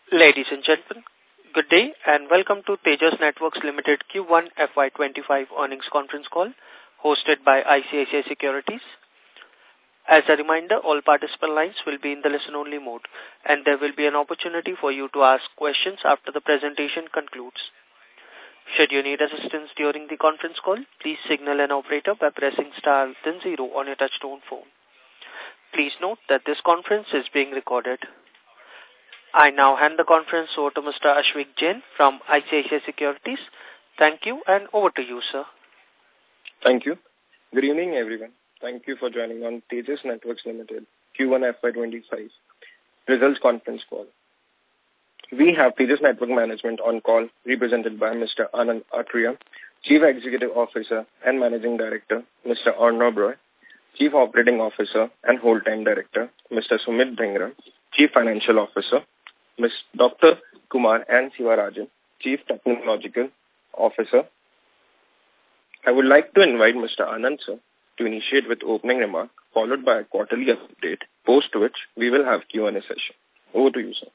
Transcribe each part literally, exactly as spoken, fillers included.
Ladies and gentlemen, good day and welcome to Tejas Networks Limited Q one F Y twenty-five earnings conference call hosted by I C I C I Securities. As a reminder, all participant lines will be in the listen-only mode and there will be an opportunity for you to ask questions after the presentation concludes. Should you need assistance during the conference call, please signal an operator by pressing star then zero on your touchtone phone. Please note that this conference is being recorded. I now hand the conference over to Mister Ashwik Jain from I C I C I Securities. Thank you and over to you, sir. Thank you. Good evening, everyone. Thank you for joining on Tejas Networks Limited Q one F Y twenty-five results conference call. We have Tejas Network Management on call represented by Mister Anand Athreya, Chief Executive Officer and Managing Director, Mister Arnob Roy, Chief Operating Officer and Whole-Time Director, Mister Sumit Dhingra, Chief Financial Officer, Miz Doctor Kumar N. Sivarajan, Chief Technological Officer. I would like to invite Mister Anand, sir, to initiate with opening remark, followed by a quarterly update, post which we will have Q and A session. Over to you, sir.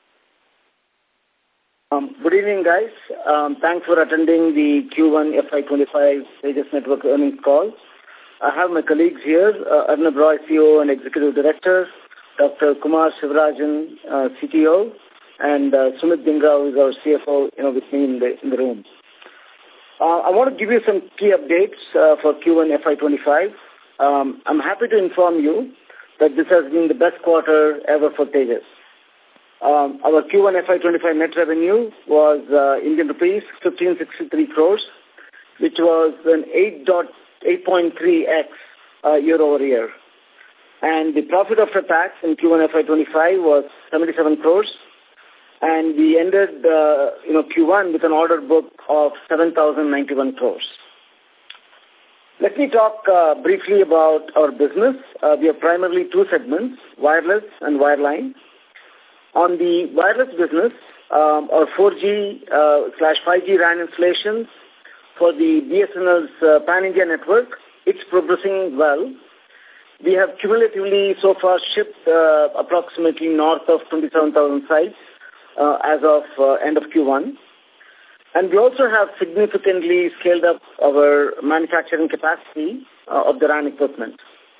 Um, good evening, guys. Um, thanks for attending the Q one F Y twenty-five Tejas Network earnings call. I have my colleagues here, uh, Arnob Roy, C E O and Executive Director, Doctor Kumar Sivarajan, uh, C T O, and uh, Sumit Dhingra, who is our C F O, you know, with me in the in the room. Uh, I want to give you some key updates uh, for Q one F Y twenty-five. Um, I'm happy to inform you that this has been the best quarter ever for Tejas. Um, our Q one F Y twenty-five net revenue was uh, Indian rupees fifteen sixty-three crores, which was an eight point three x uh, year over year. And the profit after tax in Q one F Y twenty-five was seventy-seven crores. And we ended, uh, you know, Q one with an order book of seven thousand ninety-one crores. Let me talk uh, briefly about our business. Uh, we have primarily two segments, wireless and wireline. On the wireless business, um, our four G uh, slash five G R A N installations for the B S N L's uh, Pan-India network, it's progressing well. We have cumulatively so far shipped uh, approximately north of twenty-seven thousand sites uh, as of uh, end of Q one. And we also have significantly scaled up our manufacturing capacity uh, of the R A N equipment.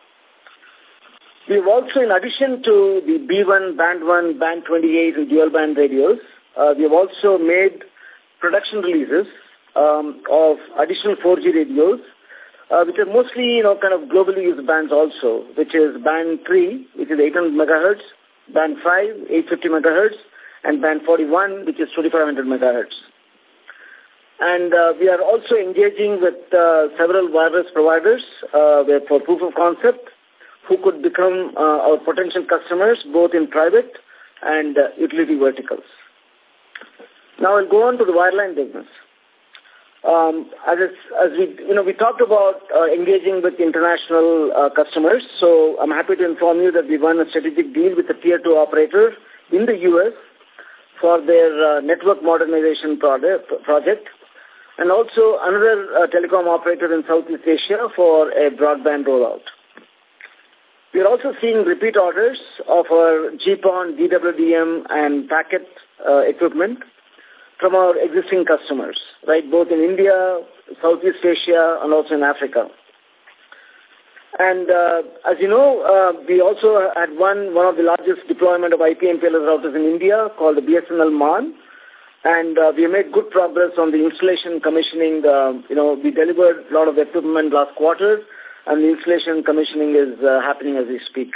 We've also, in addition to the B one, Band one, Band twenty-eight and dual band radios, uh, we have also made production releases um, of additional four G radios, Uh, which are mostly, you know, kind of globally used bands also, which is band three, which is eight hundred megahertz, band five, eight hundred fifty megahertz, and band forty-one, which is twenty-five hundred megahertz. And uh, we are also engaging with uh, several wireless providers uh, for proof of concept who could become uh, our potential customers, both in private and uh, utility verticals. Now I'll go on to the wireline business. Um, as, as we, you know, we talked about uh, engaging with international uh, customers. So I'm happy to inform you that we won a strategic deal with a tier two operator in the U S for their uh, network modernization project, project, and also another uh, telecom operator in Southeast Asia for a broadband rollout. We are also seeing repeat orders of our G PON, D W D M, and packet uh, equipment from our existing customers, right, both in India, Southeast Asia, and also in Africa. And uh, as you know, uh, we also had won one of the largest deployment of I P M P L S routers in India called the B S N L M A N. And uh, we made good progress on the installation commissioning. Uh, you know, we delivered a lot of equipment last quarter, and the installation commissioning is uh, happening as we speak.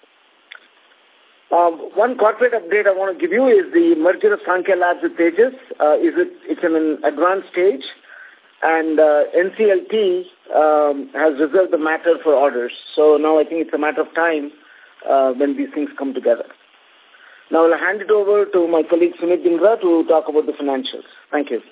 Um, one corporate update I want to give you is the merger of Saankhya Labs with Tejas. Uh, is it, it's in an advanced stage, and uh, N C L T um, has reserved the matter for orders. So now I think it's a matter of time uh, when these things come together. Now I'll hand it over to my colleague Sumit Dhingra to talk about the financials. Thank you.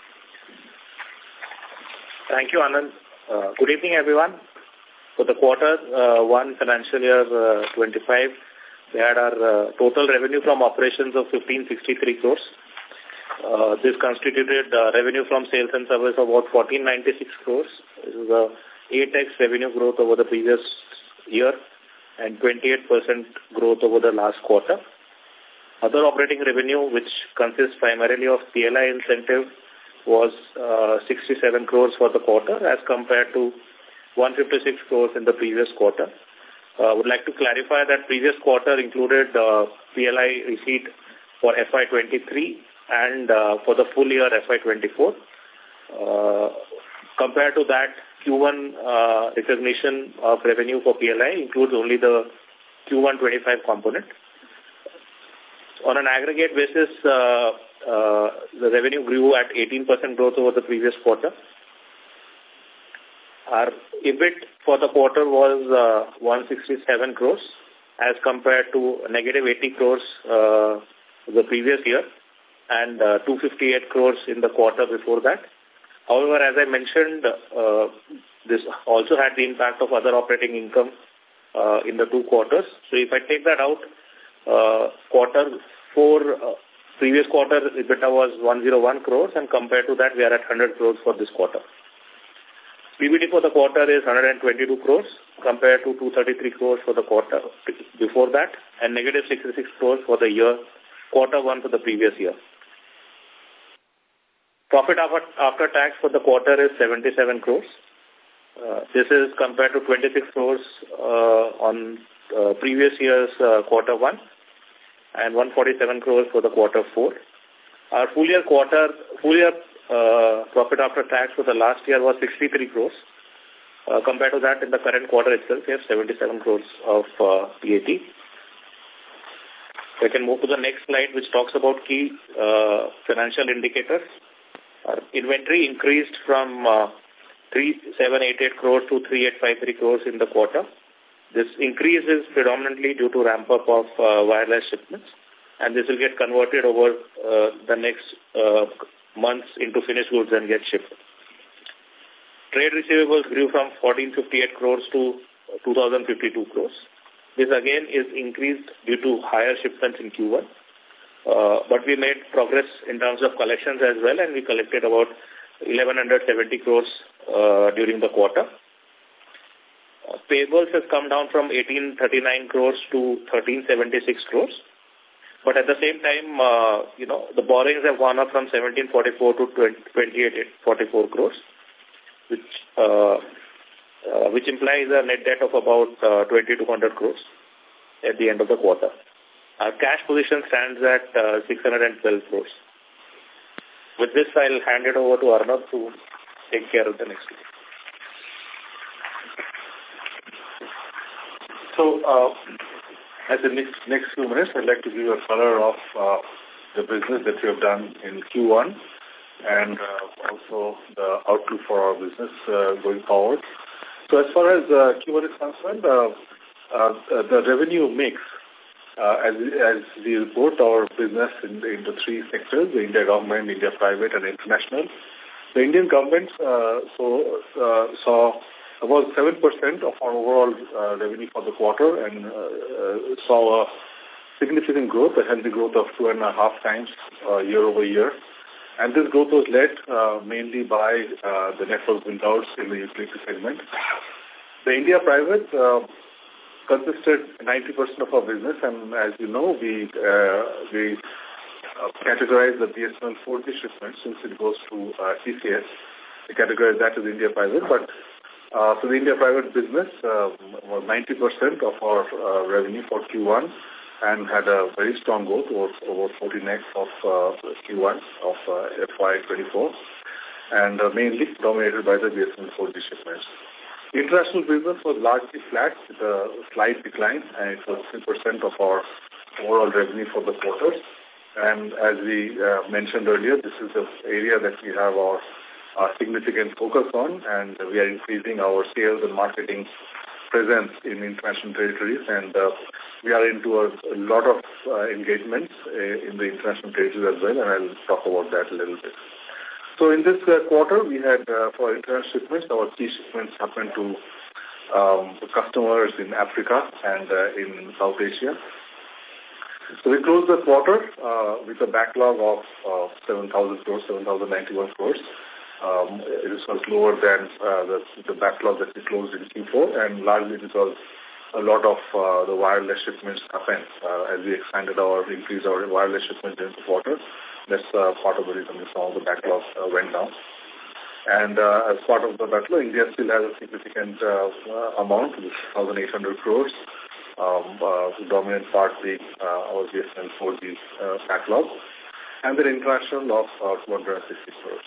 Thank you, Anand. Uh, good evening, everyone. For the quarter uh, one financial year uh, twenty-five, we had our uh, total revenue from operations of fifteen sixty-three crores. Uh, this constituted uh, revenue from sales and service of about fourteen ninety-six crores. This is a eight x revenue growth over the previous year and twenty-eight percent growth over the last quarter. Other operating revenue, which consists primarily of P L I incentive, was uh, sixty-seven crores for the quarter as compared to one hundred fifty-six crores in the previous quarter. I uh, would like to clarify that previous quarter included uh, P L I receipt for F Y twenty-three and uh, for the full year F Y twenty-four. Uh, compared to that, Q one uh, recognition of revenue for P L I includes only the Q one twenty-five component. On an aggregate basis, uh, uh, the revenue grew at eighteen percent growth over the previous quarter. Our E B I T for the quarter was uh, one hundred sixty-seven crores as compared to negative eighty crores uh, the previous year and uh, two hundred fifty-eight crores in the quarter before that. However, as I mentioned, uh, this also had the impact of other operating income uh, in the two quarters. So if I take that out, uh, quarter four, uh, previous quarter EBITDA was one hundred one crores, and compared to that we are at one hundred crores for this quarter. P B T for the quarter is one hundred twenty-two crores compared to two hundred thirty-three crores for the quarter before that, and negative sixty-six crores for the year, quarter one for the previous year. Profit after, after tax for the quarter is seventy-seven crores. Uh, this is compared to twenty-six crores uh, on uh, previous year's uh, quarter one and one hundred forty-seven crores for the quarter four. Our full year quarter, full year uh, profit after tax for the last year was sixty-three crores. Uh, compared to that, in the current quarter itself, we have seventy-seven crores of uh, P A T. We can move to the next slide, which talks about key uh, financial indicators. Our inventory increased from uh, three thousand seven hundred eighty-eight crores to three thousand eight hundred fifty-three crores in the quarter. This increase is predominantly due to ramp-up of uh, wireless shipments, and this will get converted over uh, the next uh, months into finished goods and get shipped. Trade receivables grew from fourteen fifty-eight crores to two thousand fifty-two crores. This again is increased due to higher shipments in Q one. Uh, but we made progress in terms of collections as well, and we collected about eleven seventy crores uh, during the quarter. Uh, payables has come down from eighteen thirty-nine crores to thirteen seventy-six crores. But at the same time, uh, you know, the borrowings have gone up from seventeen forty-four to twenty-eight forty-four crores, which uh, uh, which implies a net debt of about uh, twenty-two hundred crores at the end of the quarter. Our cash position stands at uh, six hundred twelve crores. With this, I'll hand it over to Arnab to take care of the next one. So, uh, as the next, next few minutes, I'd like to give you a color of uh, the business that we have done in Q one and uh, also the outlook for our business uh, going forward. So, as far as uh, Q one is concerned, uh, uh, the revenue mix, uh, as, as we report our business in, into three sectors, the India government, India private, and international. The Indian government uh, so uh, saw about seven percent of our overall uh, revenue for the quarter and uh, uh, saw a significant growth, a healthy growth of two and a half times uh, year over year. And this growth was led uh, mainly by uh, the network build-outs in the utility segment. The India private uh, consisted ninety percent of our business, and as you know, we uh, we uh, categorize the B S N L four G shipments since it goes to uh, T C S. We categorize that as India private, but Uh, so the India private business uh, was ninety percent of our uh, revenue for Q one and had a very strong growth, over, over fourteen x of uh, Q one of uh, F Y twenty-four, and uh, mainly dominated by the B S N L four G shipments. The international business was largely flat with a slight decline, and it was three percent of our overall revenue for the quarter. And as we uh, mentioned earlier, this is the area that we have our Uh, significant focus on, and uh, we are increasing our sales and marketing presence in international territories, and uh, we are into a, a lot of uh, engagements uh, in the international territories as well, and I'll talk about that a little bit. So in this uh, quarter, we had uh, for international shipments, our key shipments happened to um, customers in Africa and uh, in South Asia. So we closed the quarter uh, with a backlog of uh, seven thousand crores, seven thousand ninety-one crores. Um, it was lower than uh, the, the backlog that we closed in Q four, and largely it was a lot of uh, the wireless shipments happen uh, as we expanded our, increased our wireless shipments in the quarter. That's uh, part of the reason some of the backlog uh, went down. And uh, as part of the backlog, India still has a significant uh, amount, which is one thousand eight hundred crores, um, uh, the dominant part being uh, our B S N L four G uh, backlog, and the international of uh, two hundred sixty crores.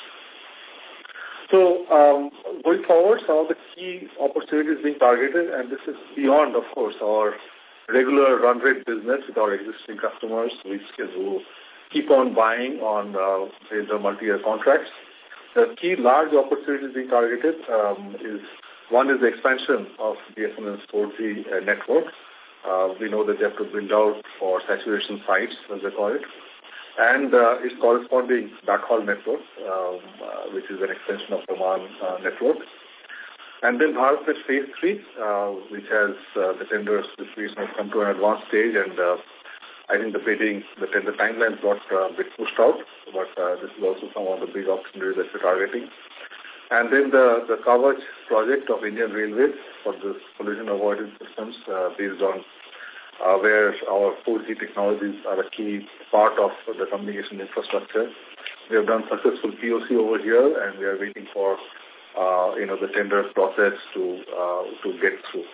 So um, going forward, some of the key opportunities being targeted, and this is beyond, of course, our regular run rate business with our existing customers, which who keep on buying on uh, say, the multi-year contracts. The key large opportunities being targeted um, is, one is the expansion of B S N L's four G uh, network. Uh, we know that they have to build out for saturation sites, as they call it, and uh, its corresponding backhaul network, um, uh, which is an extension of the Oman uh, network. And then BharatNet Phase three, uh, which has uh, the tenders distribution has come to an advanced stage, and uh, I think the bidding, the tender timelines got uh, a bit pushed out, but uh, this is also some of the big opportunities that we're targeting. And then the, the Kavach project of Indian Railways for the collision avoidance systems uh, based on uh, where our four G technologies are a key part of the communication infrastructure. We have done successful P O C over here, and we are waiting for uh, you know the tender process to uh, to get through.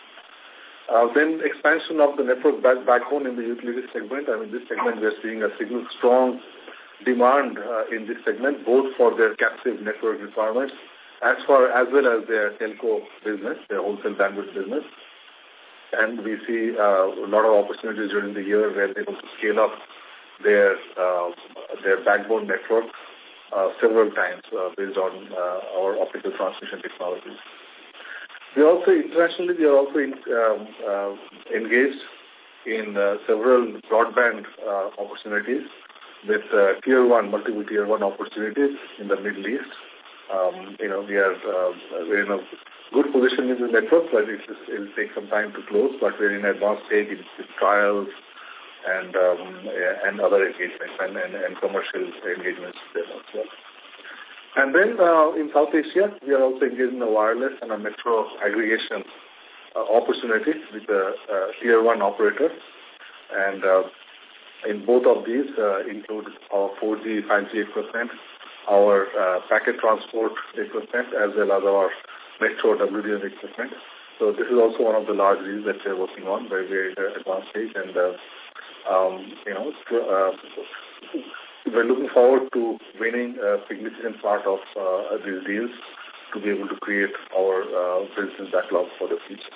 Uh, then expansion of the network back backbone in the utility segment. I mean, this segment we are seeing a signal strong demand uh, in this segment, both for their captive network requirements as far as well as their telco business, their wholesale bandwidth business. And we see uh, a lot of opportunities during the year where they want to scale up their uh, their backbone network uh, several times uh, based on uh, our optical transmission technologies. We also internationally we are also in, um, uh, engaged in uh, several broadband uh, opportunities with uh, tier one, multiple tier one opportunities in the Middle East. Um, you know, we are uh, we're in a good position in the network, but it will take some time to close. But we're in advanced stage in, in trials and um, and other engagements and, and, and commercial engagements there as well. And then uh, in South Asia, we are also engaged in a wireless and a metro aggregation uh, opportunity with a uh, tier one operator. And uh, in both of these uh, include our four G, five G equipment, our uh, packet transport equipment, as well as our metro W D M equipment. So this is also one of the large deals that we're working on, very, very advanced stage. And, uh, um, you know, uh, we're looking forward to winning a significant part of uh, these deals to be able to create our uh, business backlog for the future.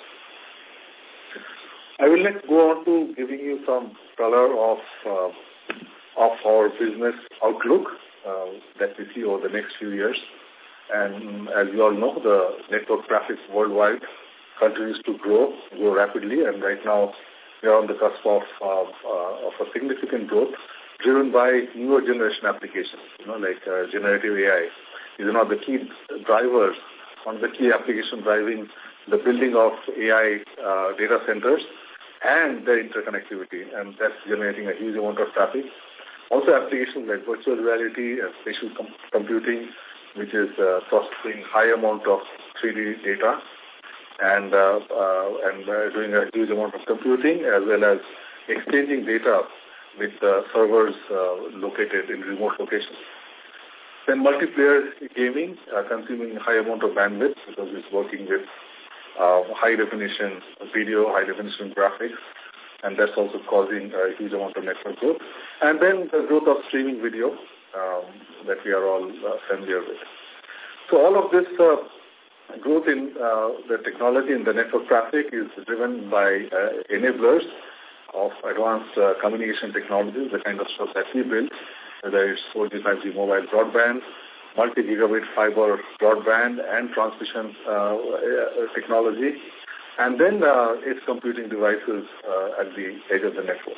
I will next go on to giving you some color of uh, of our business outlook uh, that we see over the next few years. And as you all know, the network traffic worldwide continues to grow, grow rapidly, and right now we are on the cusp of uh, uh, of a significant growth, driven by newer generation applications, you know, like uh, generative A I. These are not the key drivers, one of the key applications driving the building of A I uh, data centers and their interconnectivity, and that's generating a huge amount of traffic. Also applications like virtual reality and spatial com computing, which is uh, processing high amount of three D data and, uh, uh, and uh, doing a huge amount of computing, as well as exchanging data with uh, servers uh, located in remote locations. Then multiplayer gaming, uh, consuming a high amount of bandwidth because it's working with uh, high-definition video, high-definition graphics, and that's also causing a huge amount of network growth. And then the growth of streaming video um, that we are all uh, familiar with. So all of this uh, growth in uh, the technology in the network traffic is driven by uh, enablers of advanced uh, communication technologies, the kind of stuff that we build, whether it's four G, five G mobile broadband, multi-gigabit fiber broadband, and transmission uh, technology, and then uh, its computing devices uh, at the edge of the network.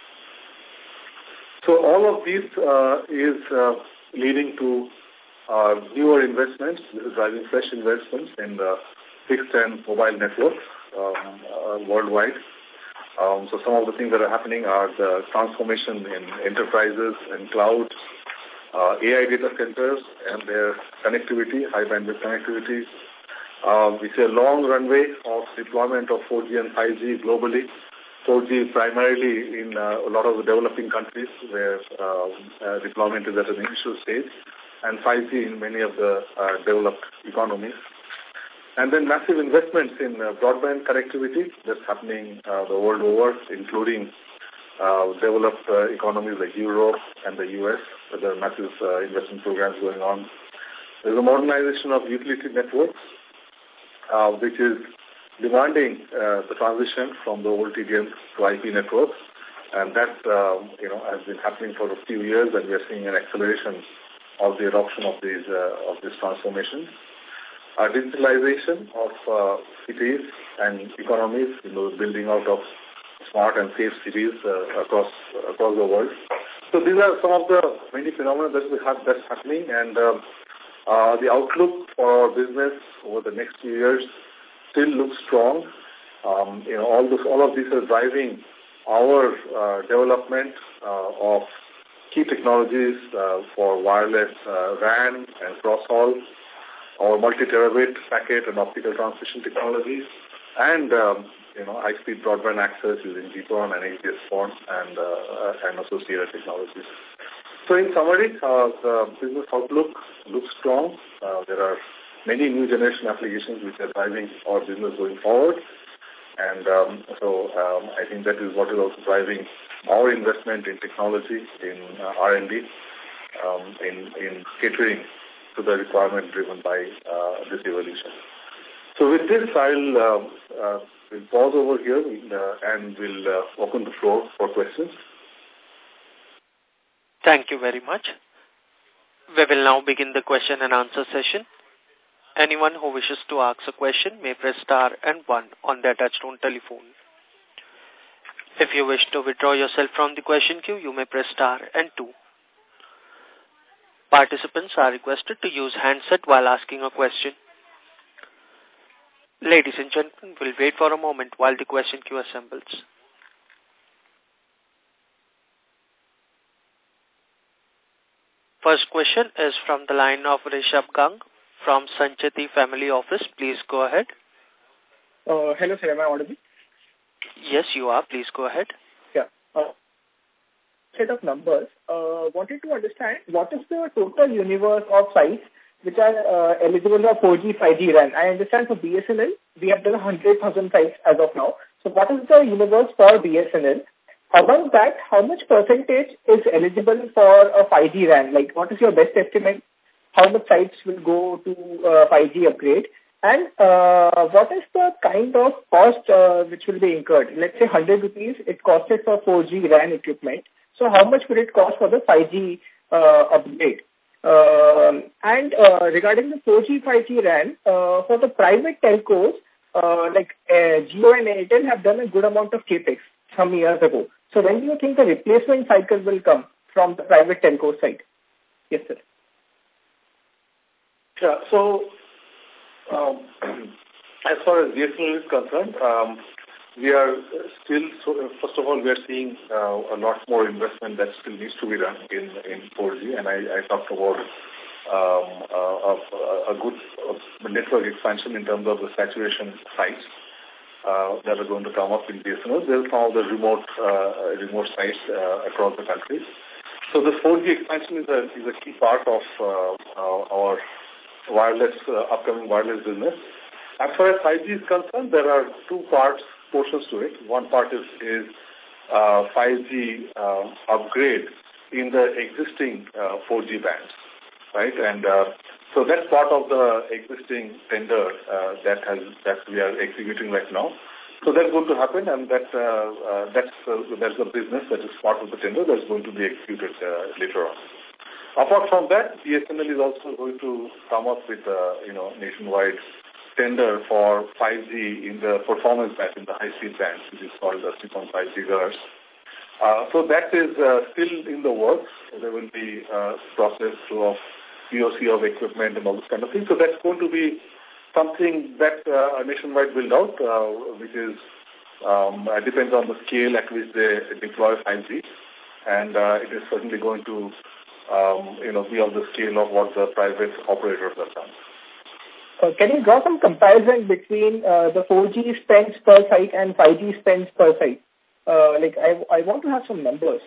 So all of these uh, is uh, leading to uh, newer investments, driving fresh investments in the fixed and mobile networks um, uh, worldwide. Um, so some of the things that are happening are the transformation in enterprises and cloud, uh, A I data centers and their connectivity, high bandwidth connectivity, Uh, we see a long runway of deployment of four G and five G globally. four G primarily in uh, a lot of the developing countries where uh, uh, deployment is at an initial stage, and five G in many of the uh, developed economies. And then massive investments in uh, broadband connectivity that's happening uh, the world over, including uh, developed uh, economies like Europe and the U S. So there are massive uh, investment programs going on. There's a modernization of utility networks, uh, which is demanding uh, the transition from the old T D M to I P networks. And that, um, you know, has been happening for a few years, and we are seeing an acceleration of the adoption of these uh, of this transformation. Uh, digitalization of uh, cities and economies, you know, building out of smart and safe cities uh, across across the world. So these are some of the many phenomena that we have that's happening, and uh, uh, the outlook for our business over the next few years still looks strong. Um, you know, all this, all of these are driving our uh, development uh, of key technologies uh, for wireless uh, R A N and cross-haul, our multi-terabit packet and optical transmission technologies, and um, you know, high-speed broadband access using G PON and H D S PON and, uh, and associated technologies. So in summary, uh, the business outlook looks strong. Uh, there are many new generation applications which are driving our business going forward. And um, so um, I think that is what is also driving our investment in technology, in uh, R and D, um, in, in catering to the requirement driven by uh, this evolution. So with this, I'll uh, uh, we'll pause over here uh, and we'll uh, open the floor for questions. Thank you very much. We will now begin the question and answer session. Anyone who wishes to ask a question may press star and one on their touchtone telephone. If you wish to withdraw yourself from the question queue, you may press star and two. Participants are requested to use handset while asking a question. Ladies and gentlemen, we'll wait for a moment while the question queue assembles. First question is from the line of Rishabh Gang from Sancheti Family Office. Please go ahead. Uh, hello, sir. Am I audible? Yes, you are. Please go ahead. Yeah. Uh, set of numbers. Uh, wanted to understand what is the total universe of sites which are uh, eligible for four G, five G R A N. I understand for B S N L, we have done one hundred thousand sites as of now. So what is the universe for B S N L? Among that, how much percentage is eligible for a five G R A N? Like, what is your best estimate? How much sites will go to uh, five G upgrade? And uh, what is the kind of cost uh, which will be incurred? Let's say one hundred rupees, it costed for four G R A N equipment. So how much will it cost for the five G uh, upgrade? Uh, and uh, regarding the four G, five G R A N, uh, for the private telcos, uh, like uh, Jio and Airtel have done a good amount of capex some years ago. So when do you think the replacement cycle will come from the private telco side? Yes, sir. Yeah, so um, as far as B S N L is concerned, um, we are still, so, first of all, we are seeing uh, a lot more investment that still needs to be done in, in four G, and I, I talked about um, uh, a, a good uh, network expansion in terms of the saturation sites uh, that are going to come up in B S N L. There's some of the remote, uh, remote sites uh, across the country. So the four G expansion is a, is a key part of uh, our wireless, uh, upcoming wireless business. As far as five G is concerned, there are two parts, portions to it. One part is, is uh, five G uh, upgrade in the existing uh, four G bands, right? And uh, so that's part of the existing tender uh, that has that we are executing right now. So that's going to happen, and that uh, uh, that's uh, that's a business that is part of the tender that's going to be executed uh, later on. Apart from that, B S N L is also going to come up with a you know nationwide tender for five G in the performance band, in the high-speed band, which is called the three point five gigahertz. Uh, so that is uh, still in the works. There will be a process of P O C of equipment and all this kind of thing. So that's going to be something that uh, a nationwide build out, uh, which is um, uh, depends on the scale at which they deploy five G, and uh, it is certainly going to um, you know be on the scale of what the private operators have done. Uh, can you draw some comparison between uh, the four G spends per site and five G spends per site? Uh, like, I, I want to have some numbers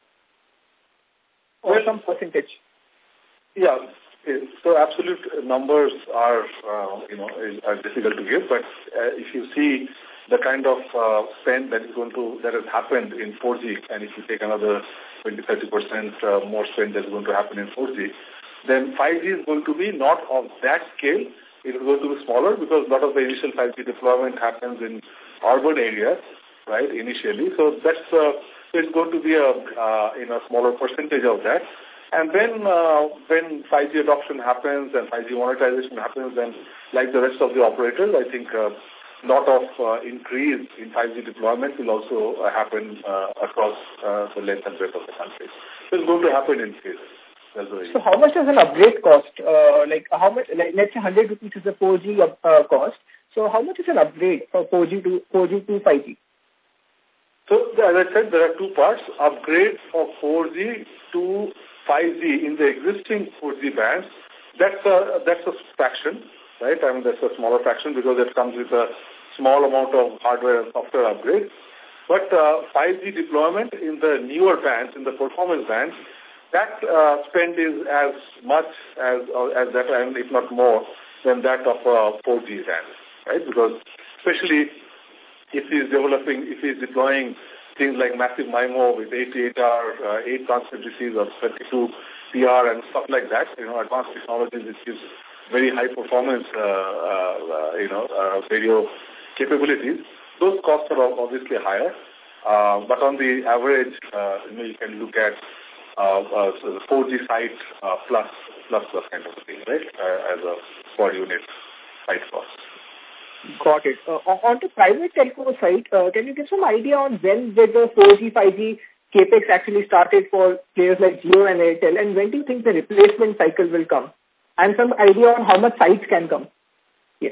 or well, some percentage. Yeah, so absolute numbers are, uh, you know, are difficult to give, but uh, if you see the kind of uh, spend that is going to, that has happened in four G, and if you take another twenty to thirty percent uh, more spend that is going to happen in four G, then five G is going to be not of that scale. It is going to be smaller because a lot of the initial five G deployment happens in urban areas, right, initially. So that's uh, it's going to be a, uh, in a smaller percentage of that. And then uh, when five G adoption happens and five G monetization happens, then like the rest of the operators, I think a uh, lot of uh, increase in five G deployment will also uh, happen uh, across uh, the length and breadth of the country. So it's going to happen in phases. So how much does an upgrade cost? Uh, like how much? Like, let's say one hundred rupees is the four G uh, cost. So how much is an upgrade for four G to four G to five G? So as I said, there are two parts: upgrade for four G to five G in the existing four G bands. That's a that's a fraction, right? I mean that's a smaller fraction because it comes with a small amount of hardware and software upgrades. But uh, five G deployment in the newer bands, in the performance bands, that uh, spend is as much as uh, as that, and if not more, than that of uh, four G band, right? Because especially if he's developing, if he's deploying things like massive MIMO with eighty-eight R, uh, eight transmit receives or thirty-two P R and stuff like that, you know, advanced technologies which gives very high performance, uh, uh, you know, uh, radio capabilities. Those costs are obviously higher, uh, but on the average, uh, you know, you can look at Uh, uh, so the four G site uh, plus, plus, plus kind of a thing, right, uh, as a per unit site cost. Got it. Uh, on the private telco side, uh, can you give some idea on when did the four G, five G capex actually started for players like Jio and Airtel, and when do you think the replacement cycle will come? And some idea on how much sites can come? Yes.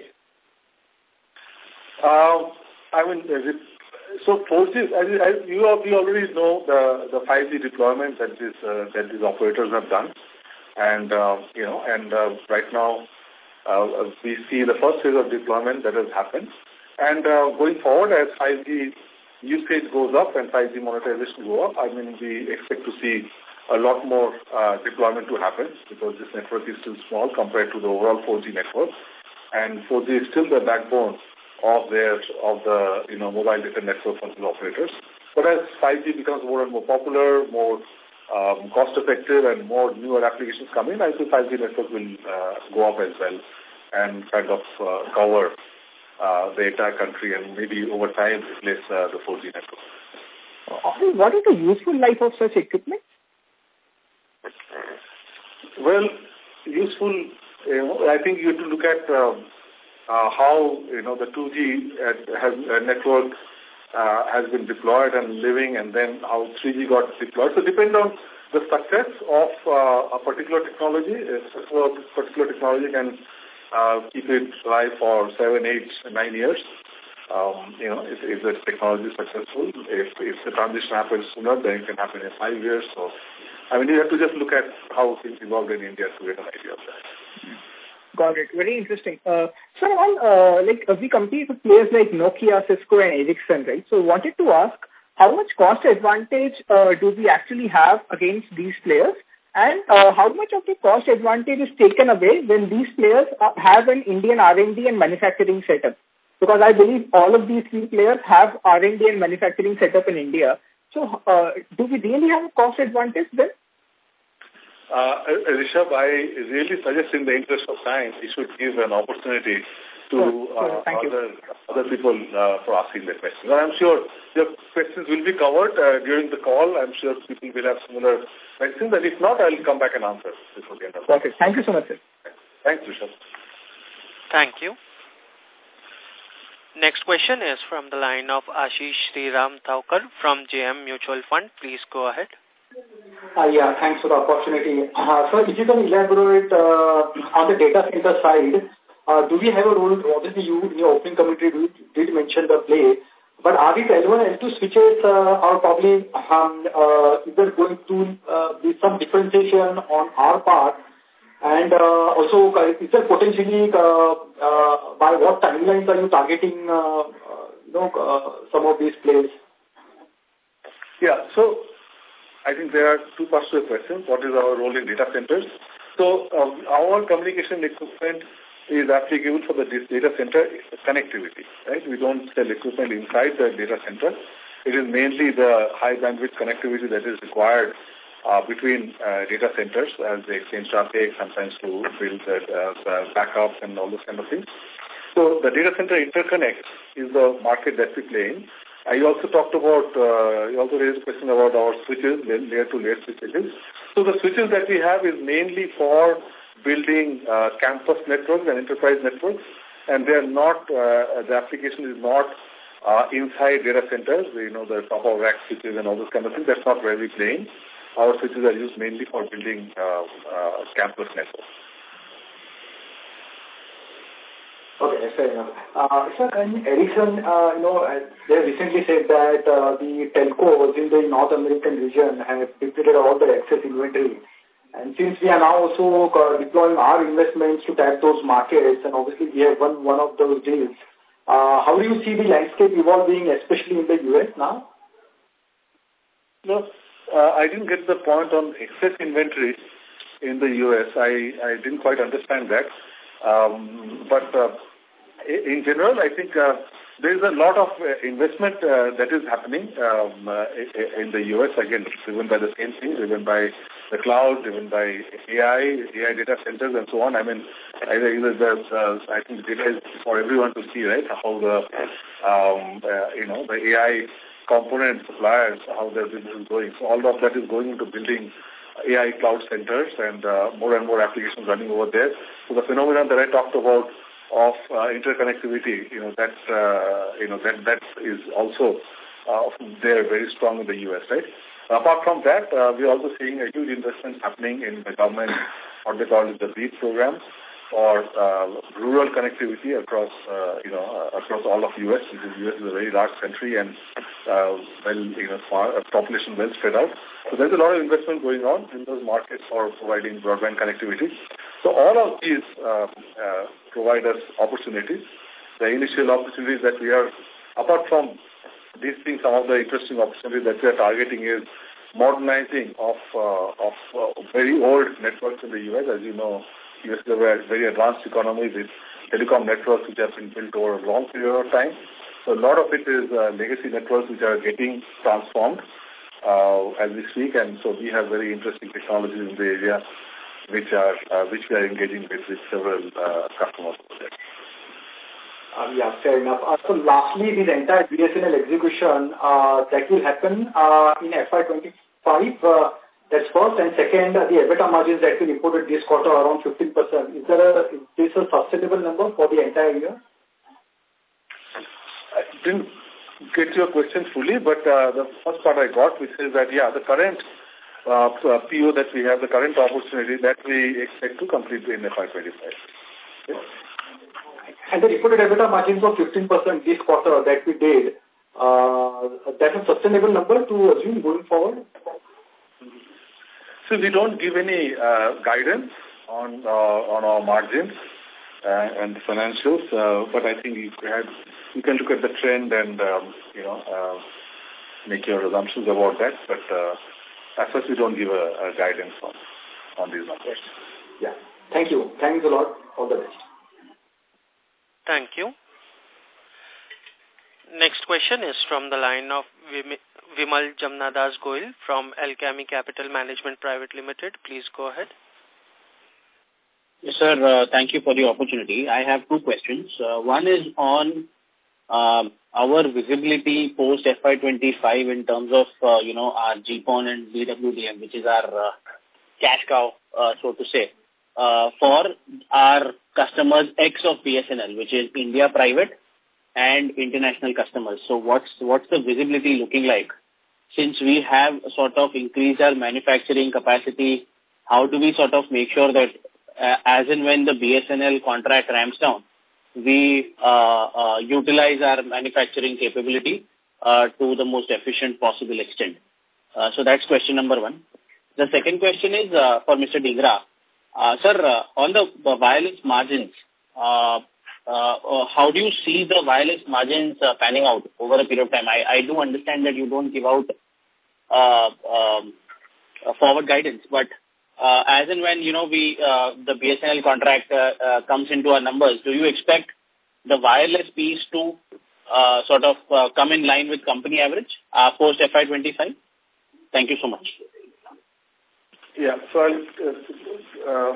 Uh, I mean, it, so four G, as, as you, we already know the, the five G deployment that this, uh, that these operators have done. And, uh, you know, and uh, right now uh, we see the first phase of deployment that has happened. And uh, going forward, as five G usage goes up and five G monetization go up, I mean, we expect to see a lot more uh, deployment to happen because this network is still small compared to the overall four G network. And four G is still the backbone of their of the you know mobile data network for the operators. But as five G becomes more and more popular, more um, cost effective, and more newer applications come in, I think five G network will uh, go up as well and kind of uh, cover uh, the entire country and maybe over time replace uh, the four G network. What is the useful life of such equipment? Well, useful. You know, I think you have to look at. Um, Uh, how, you know, the two G uh, has, uh, network uh, has been deployed and living, and then how three G got deployed. So depend on the success of uh, a particular technology. A particular technology can uh, keep it alive for seven, eight, nine years. Um, you know, if, if the technology is successful, if, if the transition happens sooner, then it can happen in five years. So, I mean, you have to just look at how things evolved in India to get an idea of that. Got it. Very interesting. Uh, so, on, uh, like, uh, we compete with players like Nokia, Cisco, and Ericsson, right? So, wanted to ask, how much cost advantage uh, do we actually have against these players? And uh, how much of the cost advantage is taken away when these players uh, have an Indian R and D and manufacturing setup? Because I believe all of these three players have R and D and manufacturing setup in India. So, uh, do we really have a cost advantage then? Uh, Rishabh, I really suggest in the interest of time, we should give an opportunity to uh, other, other people uh, for asking their questions. And I'm sure your questions will be covered uh, during the call. I'm sure people will have similar questions. And if not, I'll come back and answer before the end of the Okay. Thank you so much, sir. Thanks, Rishabh. Thank you. Next question is from the line of Ashish Sriram Thaukar from J M Mutual Fund. Please go ahead. Uh, yeah, thanks for the opportunity. Uh, so if you can elaborate uh, on the data center side, uh, do we have a role? Obviously, you in your opening commentary did mention the play, but are we L one, L two switches uh, or probably um, uh, either going to uh, be some differentiation on our part? And uh, also, is there potentially, uh, uh, by what timelines are you targeting, uh, uh, you know, uh, some of these plays? Yeah, so I think there are two parts to the question. What is our role in data centers? So um, our communication equipment is applicable for the data center connectivity, right? We don't sell equipment inside the data center. It is mainly the high bandwidth connectivity that is required uh, between uh, data centers as they exchange traffic, sometimes to build uh, uh, backups and all those kind of things. So the data center interconnect is the market that we play in. I also talked about, uh, you also raised a question about our switches, layer-to-layer switches. So the switches that we have is mainly for building uh, campus networks and enterprise networks, and they are not, uh, the application is not uh, inside data centers, you know, the top-of-rack switches and all those kind of things. That's not where we play in. Our switches are used mainly for building uh, uh, campus networks. Okay, fair enough. Uh, sir, in Ericsson, uh, you know, they recently said that uh, the telcos in the North American region have depleted all the excess inventory. And since we are now also uh, deploying our investments to tap those markets, and obviously we have won one of those deals, uh, how do you see the landscape evolving, especially in the U S now? No, uh, I didn't get the point on excess inventory in the U S. I, I didn't quite understand that. Um, but uh, in general, I think uh, there is a lot of uh, investment uh, that is happening um, uh, in the U S, again, driven by the same thing, driven by the cloud, driven by A I, A I data centers, and so on. I mean, I, the, uh, I think the data is for everyone to see, right, how the, um, uh, you know, the A I component suppliers, how their business is going. So all of that is going into building A I cloud centers and uh, more and more applications running over there. So the phenomenon that I talked about of uh, interconnectivity, you know, that uh, you know that that is also uh, there very strong in the U S, right? Apart from that, uh, we're also seeing a huge investment happening in the government, what they call it the BEAD program, or uh, rural connectivity across, uh, you know, uh, across all of U S, because U S is a very large country and uh, well, you know, far, uh, population well spread out. So there's a lot of investment going on in those markets for providing broadband connectivity. So all of these uh, uh, provide us opportunities. The initial opportunities that we are, apart from these things, some of the interesting opportunities that we are targeting is modernizing of uh, of uh, very old networks in the U S. As you know, U S is a very advanced economy with telecom networks which have been built over a long period of time. So a lot of it is uh, legacy networks which are getting transformed uh, as we speak, and so we have very interesting technologies in the area which are uh, which we are engaging with, with several uh, customers over there. Uh, yeah, fair enough. Uh, so lastly, this entire B S N L execution uh, that will happen uh, in F Y twenty-five, uh, that's first. And second, uh, the EBITDA margins that we reported this quarter around fifteen percent. Is there a, is this a sustainable number for the entire year? I didn't get your question fully, but uh, the first part I got, which is that, yeah, the current uh, P O that we have, the current opportunity that we expect to complete in F Y twenty-five. Yes. And the reported EBITDA margins of fifteen percent this quarter that we did, uh, that's a sustainable number to assume going forward? So we don't give any uh, guidance on uh, on our margins uh, and financials, uh, but I think you can, you can look at the trend and, um, you know, uh, make your assumptions about that. But uh, as such, we don't give a, a guidance on, on these numbers. Yeah. Thank you. Thanks a lot. All the best. Thank you. Next question is from the line of Vimal Jamnadas Goyal from Alchemy Capital Management Private Limited. Please go ahead. Yes, sir. Uh, thank you for the opportunity. I have two questions. Uh, one is on uh, our visibility post F Y twenty-five in terms of, uh, you know, our G PON and D W D M, which is our uh, cash cow, uh, so to say. Uh, for our customers X of B S N L, which is India private and international customers. So what's what's the visibility looking like? Since we have sort of increased our manufacturing capacity, how do we sort of make sure that uh, as and when the B S N L contract ramps down, we uh, uh, utilize our manufacturing capability uh, to the most efficient possible extent? Uh, so that's question number one. The second question is uh, for Mister Dhingra. Uh, sir, uh, on the, the wireless margins, uh, uh, uh, how do you see the wireless margins uh, panning out over a period of time? I, I do understand that you don't give out uh, um, forward guidance, but uh, as and when, you know, we uh, the B S N L contract uh, uh, comes into our numbers, do you expect the wireless piece to uh, sort of uh, come in line with company average uh, post F Y twenty-five? Thank you so much. Yeah, so I'll uh, uh,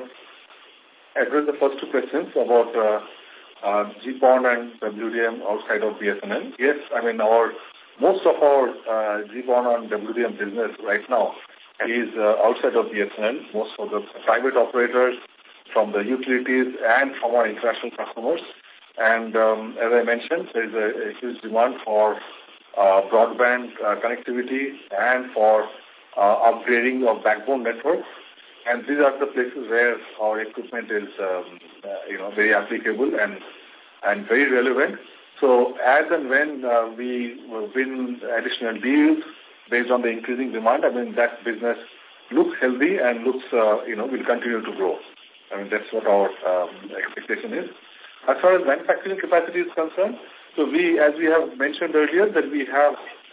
address the first two questions about uh, uh, G PON and W D M outside of B S N L. Yes, I mean, our most of our uh, G PON and W D M business right now is uh, outside of B S N L. Most of the private operators, from the utilities and from our international customers. And um, as I mentioned, there is a, a huge demand for uh, broadband uh, connectivity and for uh, upgrading of backbone networks. And these are the places where our equipment is, um, uh, you know, very applicable and and very relevant. So as and when uh, we win additional deals based on the increasing demand, I mean, that business looks healthy and looks, uh, you know, will continue to grow. I mean, that's what our um, expectation is. As far as manufacturing capacity is concerned, so we, as we have mentioned earlier, that we have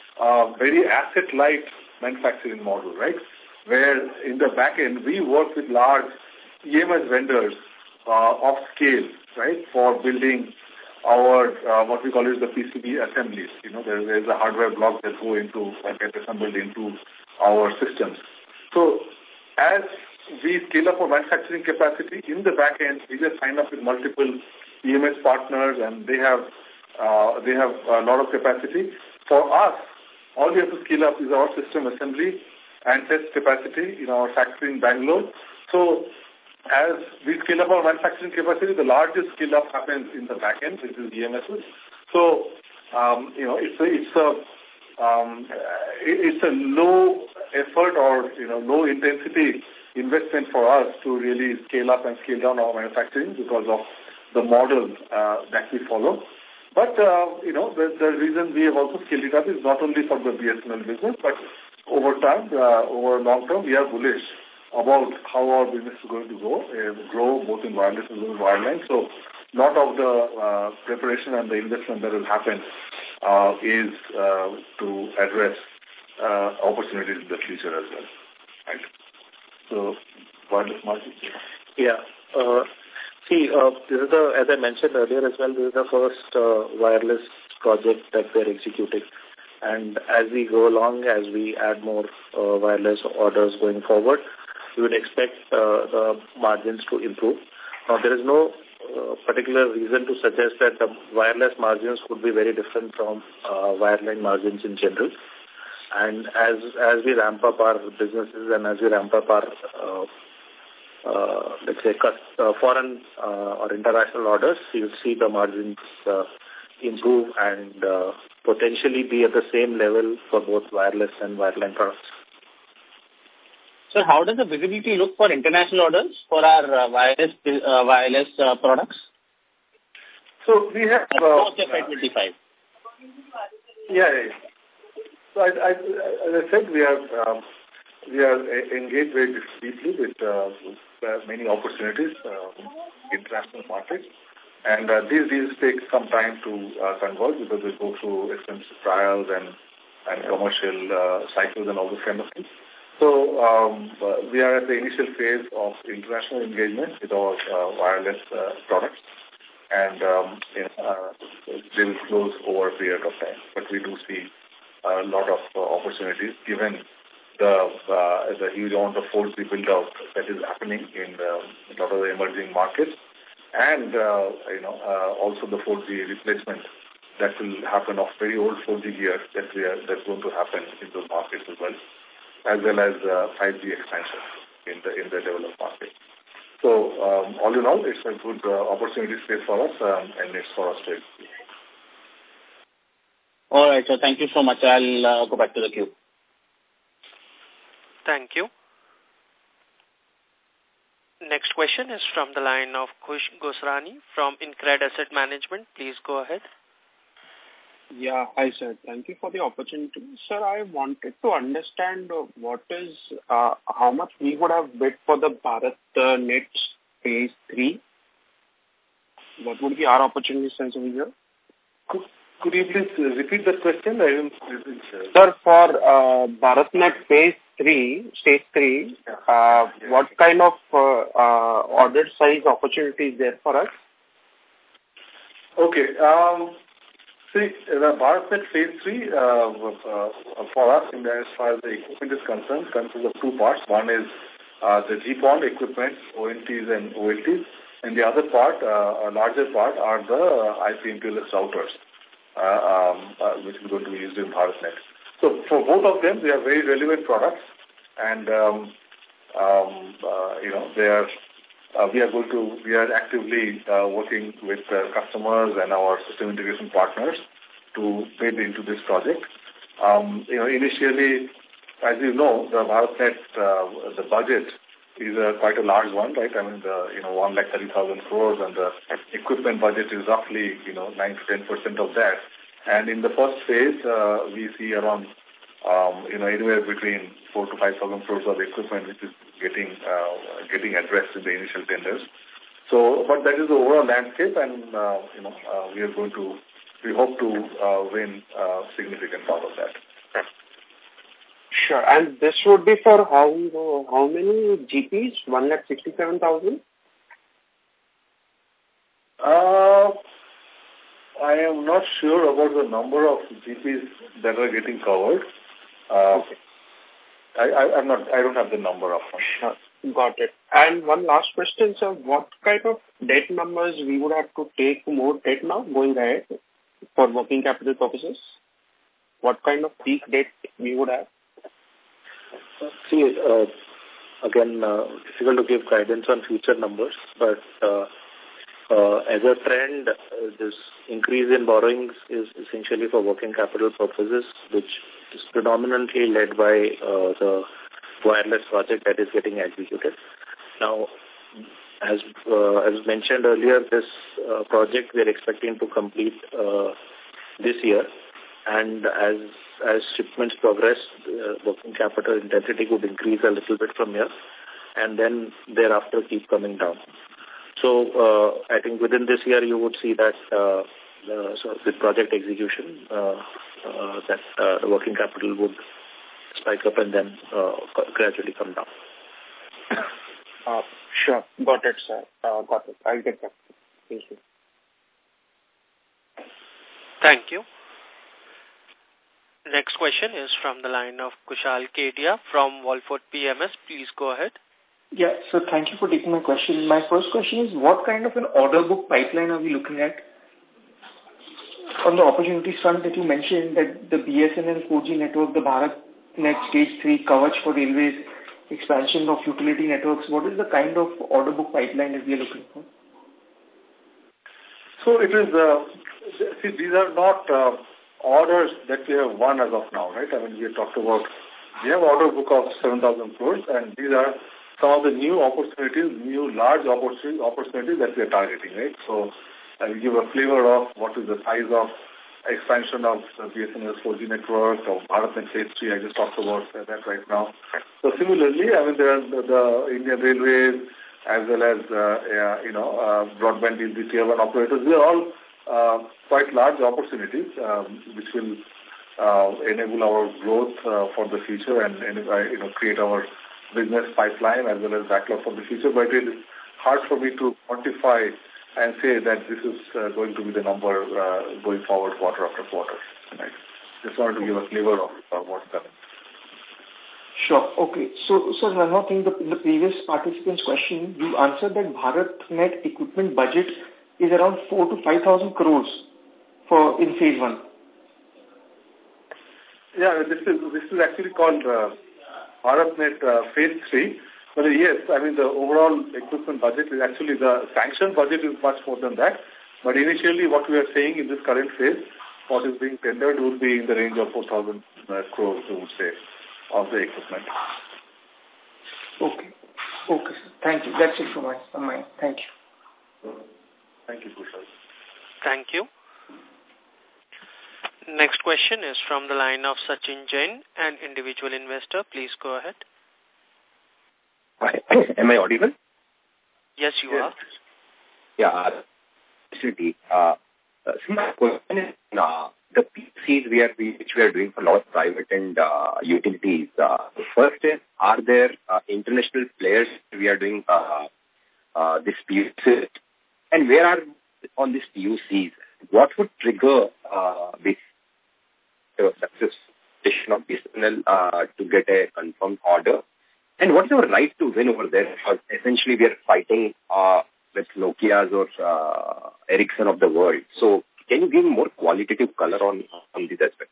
a very asset-light manufacturing model, right? Where in the back end, we work with large E M S vendors uh, of scale, right, for building our, uh, what we call is the P C B assemblies. You know, there, there is a hardware block that go into, that get assembled into our systems. So as we scale up our manufacturing capacity in the back end, we just sign up with multiple E M S partners and they have, uh, they have a lot of capacity. For us, all we have to scale up is our system assembly and test capacity in our factory in Bangalore. So as we scale up our manufacturing capacity, the largest scale up happens in the back end, which is E M Ss. So, um, you know, it's a, it's a, um, it's a low effort or, you know, low intensity investment for us to really scale up and scale down our manufacturing because of the model uh, that we follow. But, uh, you know, the, the reason we have also scaled it up is not only for the B S N L business, but over time, uh, over long term, we are bullish about how our business is going to grow, uh, grow both in wireless and in wireline. So, a lot of the uh, preparation and the investment that will happen uh, is uh, to address uh, opportunities in the future as well. Right. So, wireless market. Yeah. Uh, see, uh, this is the, as I mentioned earlier as well, this is the first uh, wireless project that we're executing. And as we go along, as we add more uh, wireless orders going forward, we would expect uh, the margins to improve. Now, there is no uh, particular reason to suggest that the wireless margins would be very different from uh, wireline margins in general. And as as we ramp up our businesses and as we ramp up our, uh, uh, let's say, uh, foreign uh, or international orders, you'll see the margins uh, improve and uh, potentially be at the same level for both wireless and wireline products. So how does the visibility look for international orders for our uh, wireless uh, wireless uh, products? So we have... Uh, post F Y twenty-five. Yeah, yeah. So I, I, as I said, we are, um, we are engaged very deeply with, uh, with uh, many opportunities uh, in international markets. And uh, these deals take some time to uh, convert because they go through extensive trials and, and commercial uh, cycles and all those kind of things. So um, uh, we are at the initial phase of international engagement with our uh, wireless uh, products. And um, you know, uh, they will close over a period of time. But we do see a lot of uh, opportunities given the, uh, the huge amount of four G build-out that is happening in the, a lot of the emerging markets. And, uh, you know, uh, also the four G replacement that will happen of very old four G gear that we are, that's going to happen in those markets as well, as well as uh, five G expansion in the in the developed market. So, um, all in all, it's a good uh, opportunity space for us, um, and it's for us to execute. All right, so thank you so much. I'll uh, go back to the queue. Thank you. Next question is from the line of Khush Gosrani from Incred Asset Management. Please go ahead. Yeah, hi sir. Thank you for the opportunity. Sir, I wanted to understand uh, what is, uh, how much we would have bid for the BharatNet phase three. What would be our opportunity sense over here? Could, could you please repeat the question? I didn't, I didn't Sir, for uh, BharatNet phase three, stage three, uh, yeah. what kind of uh, uh, order size opportunity is there for us? Okay. Um, see, the BharatNet phase three, uh, uh, for us, in the, as far as the equipment is concerned, consists of two parts. One is uh, the G PON equipment, O N Ts and O L Ts. And the other part, uh, a larger part, are the uh, I P M P L S routers, uh, um, uh, which is going to be used in BharatNet. So for both of them, they are very relevant products, and um, um, uh, you know they are. Uh, we are going to. We are actively uh, working with uh, customers and our system integration partners to bid into this project. Um, you know, initially, as you know, the BharatNet, uh, the budget is a, quite a large one, right? I mean, the, you know, one lakh thirty thousand crores, and the equipment budget is roughly, you know, nine to ten percent of that. And in the first phase, uh, we see around, um, you know, anywhere between four to five thousand crores of equipment, which is getting uh, getting addressed in the initial tenders. So, but that is the overall landscape, and uh, you know, uh, we are going to, we hope to uh, win a significant part of that. Sure. And this would be for how how many G Ps? One lakh sixty-seven thousand. Uh, I am not sure about the number of G Ps that are getting covered. Uh, okay. I, I I'm not. I don't have the number of. Sure. Got it. And one last question, sir. What kind of debt numbers we would have to take more debt now going ahead for working capital purposes? What kind of peak debt we would have? See, uh, again, uh, difficult to give guidance on future numbers, but uh, uh, as a trend, uh, this increase in borrowings is essentially for working capital purposes, which is predominantly led by uh, the wireless project that is getting executed. Now, as uh, as mentioned earlier, this uh, project we are expecting to complete uh, this year, and as as shipments progress, uh, working capital intensity would increase a little bit from here, and then thereafter keep coming down. So uh, I think within this year you would see that uh, uh, so with project execution, uh, uh, that uh, the working capital would spike up and then uh, gradually come down. Uh, sure. Got it, sir. Uh, got it. I'll get back. Thank you. Thank you. Next question is from the line of Kushal Kedia from Wolford P M S. Please go ahead. Yeah, so thank you for taking my question. My first question is, what kind of an order book pipeline are we looking at? On the opportunities front that you mentioned, that the B S N L four G network, the BharatNet Stage three coverage for railways, expansion of utility networks, what is the kind of order book pipeline that we are looking for? So it is, uh, see, these are not uh, orders that we have won as of now, right? I mean, we talked about, we have order book of seven thousand crores, and these are some of the new opportunities, new large opportunities, opportunities that we are targeting, right? So I will give a flavor of what is the size of expansion of the B S N L four G network, of BharatNet Phase three, I just talked about that right now. So similarly, I mean, there are the, the Indian Railways, as well as, uh, yeah, you know, uh, broadband in the tier one operators. They are all uh, quite large opportunities, um, which will uh, enable our growth uh, for the future and, and uh, you know, create our business pipeline as well as backlog for the future. But it is hard for me to quantify and say that this is uh, going to be the number uh, going forward quarter after quarter. Right? Just wanted to give a flavor of uh, what's coming. Sure. Okay. So, so one more thing, the, in the previous participant's question, you answered that BharatNet equipment budget is around four to five thousand crores for in phase one. Yeah, this is this is actually called uh, BharatNet uh, phase three. But uh, yes, I mean the overall equipment budget is actually the sanction budget is much more than that. But initially, what we are saying in this current phase, what is being tendered would be in the range of four thousand uh, crores, I would say, of the equipment. Okay. Okay, sir. Thank you. That's it from my, from my Thank you. Thank you, Kushal. Thank you. Next question is from the line of Sachin Jain, an individual investor. Please go ahead. Hi. Am I audible? Yes, you yes. are. Yeah. Uh, so my question is, uh, the P O Cs we are, which we are doing for a lot of private and uh, utilities. Uh, first is, are there uh, international players we are doing uh, uh, this P O Cs? And where are on these P O Cs? What would trigger uh, this uh, success of B S N L uh, to get a confirmed order? And what is our right to win over there? Because essentially we are fighting uh, with Nokia's or uh, Ericsson of the world. So can you give more qualitative color on, on these aspects?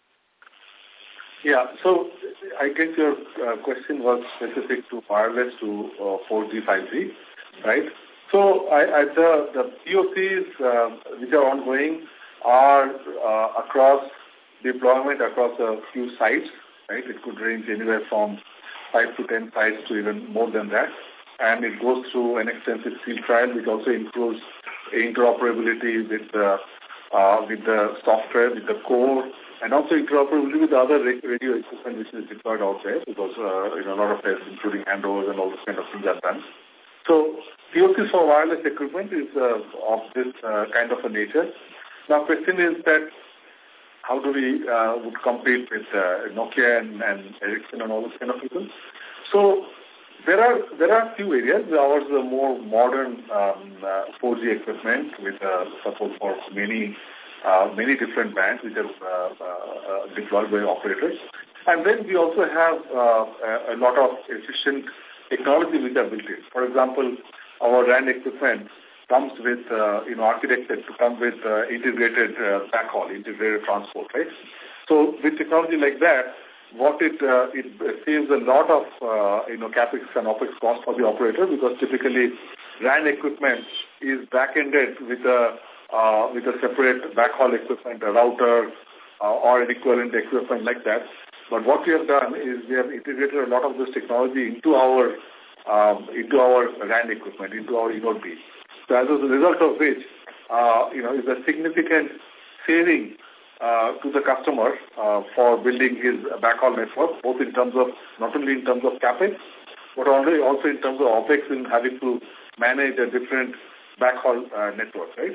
Yeah, so I guess your uh, question was specific to wireless to uh, four G, five G, right? So I, I, the, the P O Cs uh, which are ongoing are uh, across deployment across a few sites, right? It could range anywhere from five to ten sites to even more than that. And it goes through an extensive field trial, which also includes interoperability with the, uh, with the software, with the core, and also interoperability with the other radio equipment which is deployed out there, because uh, you know, a lot of tests, including handovers and all those kind of things are done. So P O Cs for wireless equipment is uh, of this uh, kind of a nature. Now, question is that how do we uh, would compete with uh, Nokia and, and Ericsson and all those kind of people? So there are there are few areas. Ours are more modern um, uh, four G equipment with uh, support for many uh, many different bands which are uh, uh, deployed by operators. And then we also have uh, a lot of efficient technology which are built in. For example, our R A N equipment comes with, uh, you know, architecture to come with uh, integrated uh, backhaul, integrated transport, right? So with technology like that, what it uh, it saves a lot of, uh, you know, capex and opex cost for the operator, because typically R A N equipment is back-ended with a, uh, with a separate backhaul equipment, a router, uh, or an equivalent equipment like that. But what we have done is we have integrated a lot of this technology into our um, into our R A N equipment, into our Enode B. So as a result of which, uh, you know, is a significant saving uh, to the customer uh, for building his backhaul network, both in terms of, not only in terms of capex, but also in terms of opex in having to manage a different backhaul uh, network, right?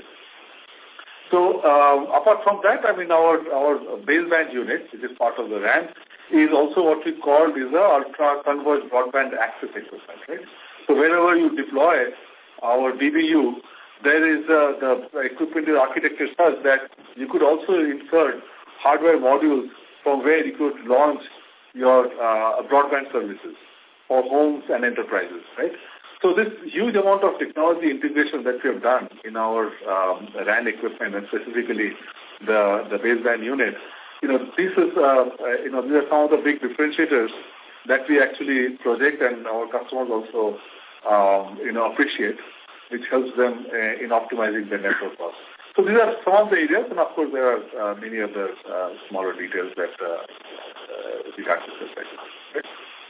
So uh, apart from that, I mean, our, our baseband unit, which is part of the R A N, is also what we call is a ultra-converged broadband access equipment, right? So wherever you deploy our D B U, there is uh, the equipment is architected such that you could also insert hardware modules from where you could launch your uh, broadband services for homes and enterprises, right? So this huge amount of technology integration that we have done in our um, R A N equipment, and specifically the, the baseband unit, you know, this is, uh, you know, these are some of the big differentiators that we actually project and our customers also, um, you know, appreciate, which helps them uh, in optimizing their network costs. So these are some of the areas, and of course there are uh, many other uh, smaller details that uh, uh, we have to respect. Right?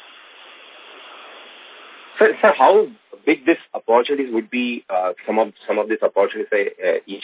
So, so how big this opportunities would be? Uh, some of some of these opportunities, say, uh, each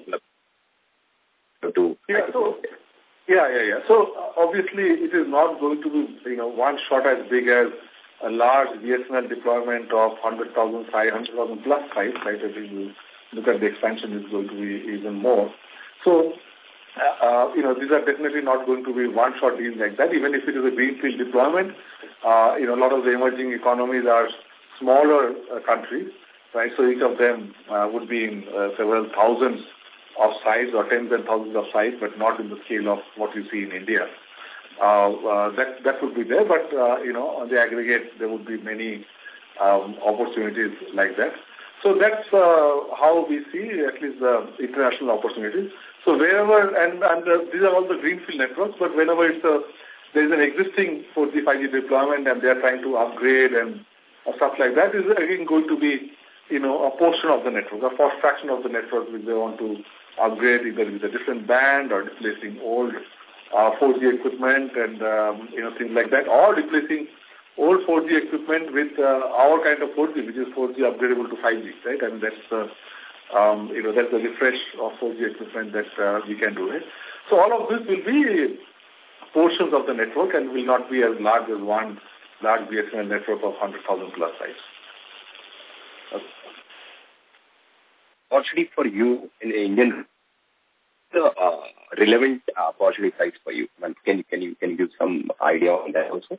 to yeah, so, yeah, yeah, yeah. So uh, obviously, it is not going to be, you know, one shot as big as a large B S N L deployment of one hundred thousand, five hundred thousand plus sites, right? If you look at the expansion, is going to be even more. So, uh, uh, you know, these are definitely not going to be one-shot deals like that. Even if it is a greenfield deployment, uh, you know, a lot of the emerging economies are smaller uh, countries, right? So each of them uh, would be in uh, several thousands of sites or tens and thousands of sites, but not in the scale of what you see in India. Uh, uh, that that would be there, but uh, you know, on the aggregate, there would be many um, opportunities like that. So that's uh, how we see at least the international opportunities. So wherever, and, and uh, these are all the greenfield networks, but whenever it's a, there is an existing four G, five G deployment and they are trying to upgrade and uh, stuff like that, is again going to be, you know, a portion of the network, a first fraction of the network which they want to upgrade either with a different band or replacing old uh, four G equipment and, um, you know, things like that, or replacing old four G equipment with uh, our kind of four G, which is four G upgradable to five G, right? I mean, that's the um, you know, that's the refresh of four G equipment that uh, we can do it. So all of this will be portions of the network and will not be as large as one large B S N L network of one hundred thousand plus sites. Okay. Opportunity for you in Indian, the uh, relevant uh, opportunity sites for you. Can you can you can you give some idea on that also?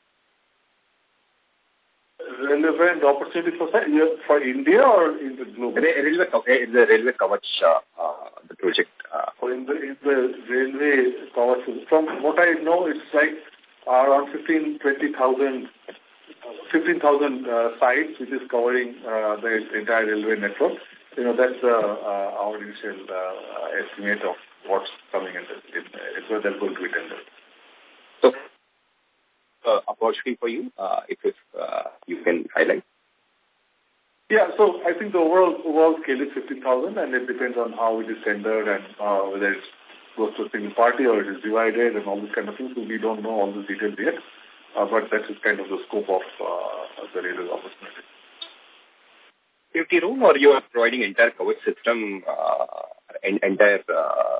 Relevant opportunity for for India or in the global? Railway, in the railway Kavach, uh, uh, the project. Uh, oh, in the in the railway Kavach. From what I know, it's like around fifteen, twenty thousand, fifteen thousand uh, sites, which is covering uh, the entire railway network. You know, that's uh, uh, our initial uh, estimate of what's coming in. The, in it's where they're going to be tendered. So, uh, opportunity for you, uh, if, if uh, you can highlight. Yeah, so I think the overall overall scale is fifteen thousand, and it depends on how it is tendered and uh, whether it goes to a single party or it is divided and all this kind of things. So we don't know all the details yet, uh, but that is kind of the scope of uh, the railway opportunity. fifty room, or you are providing entire coverage system, uh, en entire... Uh,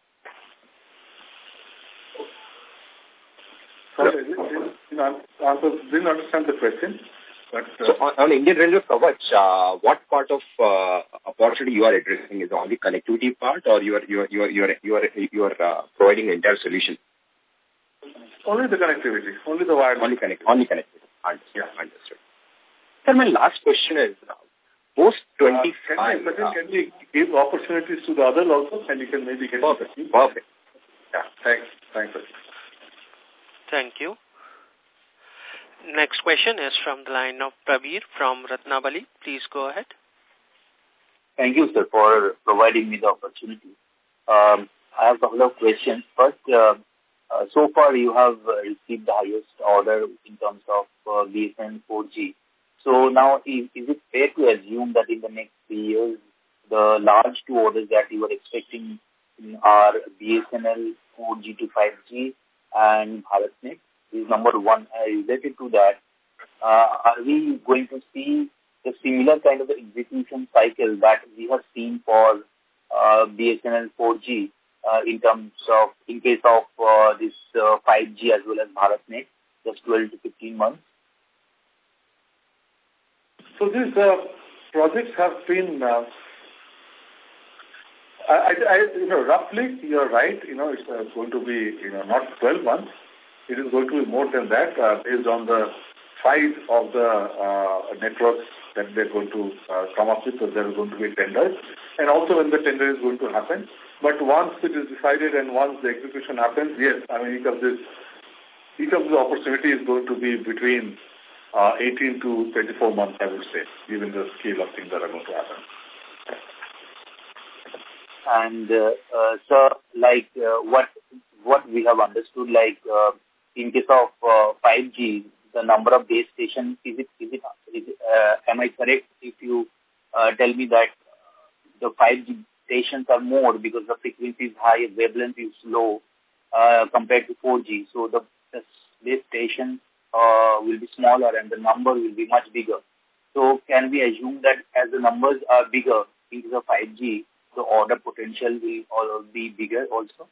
Sorry, I didn't, didn't understand the question. But, uh, so on, on Indian Railway coverage, uh, what part of uh, opportunity you are addressing? Is only connectivity part, or you are you are you are you are you are, you are uh, providing the entire solution? Only the connectivity, only the wireless. Only connectivity. Only connectivity. Understood. Yeah. Understood. Sir, my last question is, uh, post twenty-five... Uh, can, we, uh, can we give opportunities to the others also, and you can maybe get... Perfect. Perfect. Yeah, thanks. Thanks, sir. Thank you. Next question is from the line of Prabir from Ratnabali. Please go ahead. Thank you, sir, for providing me the opportunity. Um, I have a couple of questions. First, uh, uh, so far you have uh, received the highest order in terms of uh, B S N L four G. So now, is, is it fair to assume that in the next three years, the large two orders that you are expecting are B S N L four G to five G and BharatNet? Is number one. Uh, related to that, uh, are we going to see the similar kind of execution cycle that we have seen for uh, B S N L four G uh, in terms of, in case of uh, this uh, five G as well as BharatNet, just twelve to fifteen months? So these uh, projects have been, uh, I, I, you know, roughly, you're right, you know, it's uh, going to be, you know, not twelve months. It is going to be more than that uh, based on the size of the uh, networks that they're going to uh, come up with. So there are going to be tenders, and also when the tender is going to happen. But once it is decided and once the execution happens, yes, I mean, each of this, each of the opportunity is going to be between uh, eighteen to twenty-four months, I would say, given the scale of things that are going to happen. And uh, uh, so, like uh, what what we have understood, like uh, in case of uh, five G, the number of base stations, is it, is it, is it uh, am I correct if you uh, tell me that the five G stations are more because the frequency is high, wavelength is low uh, compared to four G. So the, the base stations uh, will be smaller and the number will be much bigger. So can we assume that as the numbers are bigger in case of five G, the order potential will be bigger also?